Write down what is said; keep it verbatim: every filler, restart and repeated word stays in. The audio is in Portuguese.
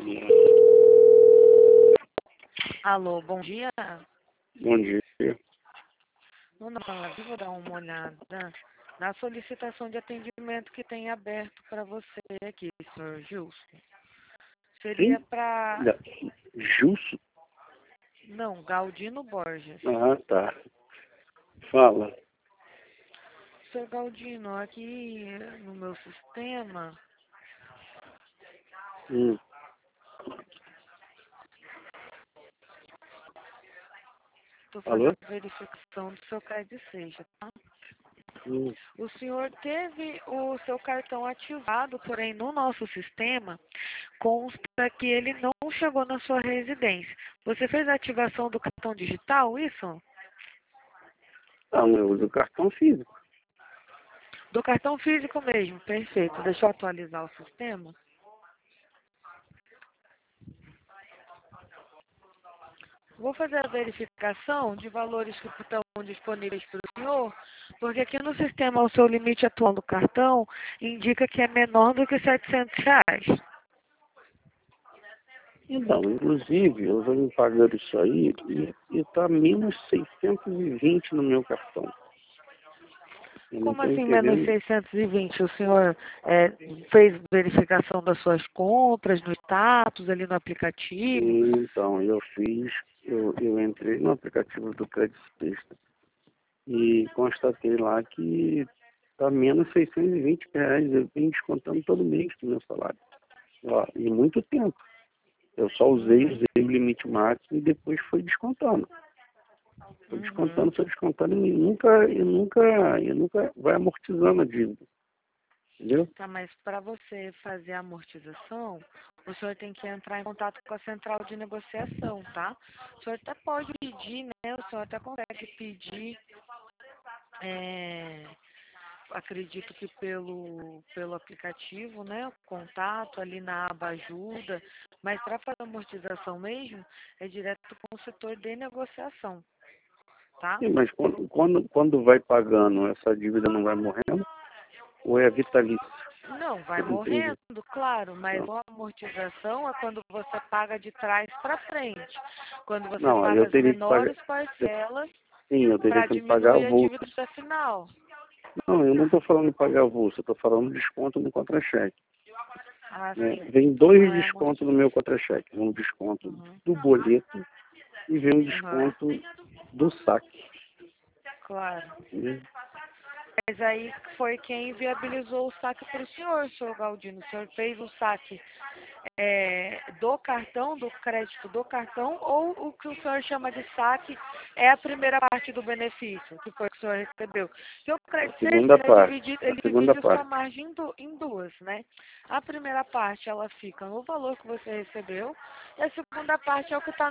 Alô, bom dia. Bom dia. Dona Paula, vou dar uma olhada na solicitação de atendimento que tem aberto para você aqui, senhor Gilson. Seria Quem? para... Da- Gilson? Não, Galdino Borges. Ah, tá. Fala. Senhor Galdino, aqui no meu sistema, Hum. estou Alô? fazendo verificação do seu C A D seja, tá? Hum. O senhor teve o seu cartão ativado, porém no nosso sistema consta que ele não chegou na sua residência. Você fez a ativação do cartão digital, isso? Não, eu uso cartão físico. Do cartão físico mesmo, perfeito. Deixa eu atualizar o sistema. Vou fazer a verificação de valores que estão disponíveis para o senhor, porque aqui no sistema o seu limite atual do cartão indica que é menor do que setecentos reais. Então, inclusive, eu venho pagando isso aí e está menos seiscentos e vinte no meu cartão. Eu não Como estou assim menos entendendo. seiscentos e vinte? O senhor é, fez verificação das suas compras no status, ali no aplicativo? Então, eu fiz, eu, eu entrei no aplicativo do Crédito Sexta e constatei lá que está menos seiscentos e vinte reais. Eu venho descontando todo mês do meu salário. Ó, e muito tempo. Eu só usei, usei o limite máximo e depois foi descontando. Foi Uhum. descontando, foi descontando e nunca, e nunca, e nunca vai amortizando a dívida. Entendeu? Tá, mas para você fazer a amortização, o senhor tem que entrar em contato com a central de negociação, tá? O senhor até pode pedir, né? O senhor até consegue pedir, é, acredito que pelo, pelo aplicativo, né? O contato ali na aba ajuda, mas para fazer a amortização mesmo, é direto com o setor de negociação, tá? Sim, mas quando, quando, quando vai pagando, essa dívida não vai morrendo? Ou é vitalício? Não, vai Eu não entendi. morrendo, claro, mas Não, a amortização é quando você paga de trás para frente. Quando você não, aí paga eu as teria que pagar. menores parcelas Sim, eu teria para que pagar diminuir a avulso. dívida final. Não, eu não estou falando de pagar avulso, eu estou falando de desconto no contra-cheque. Ah, Né? sim. Vem Então dois não é descontos no meu amortização. contra-cheque. Um desconto Uhum. do boleto e vem um Uhum. desconto do saque. Claro. Né? Mas aí foi quem viabilizou o saque para o senhor, senhor Galdino. O senhor fez o saque é, do cartão, do crédito do cartão, ou o que o senhor chama de saque é a primeira parte do benefício, que foi que o senhor recebeu. Porque o A crédito sexta, segunda ele, é parte. dividido, A ele segunda divide a sua parte. margem em du- em duas, né? A primeira parte, ela fica no valor que você recebeu, e a segunda parte é o que está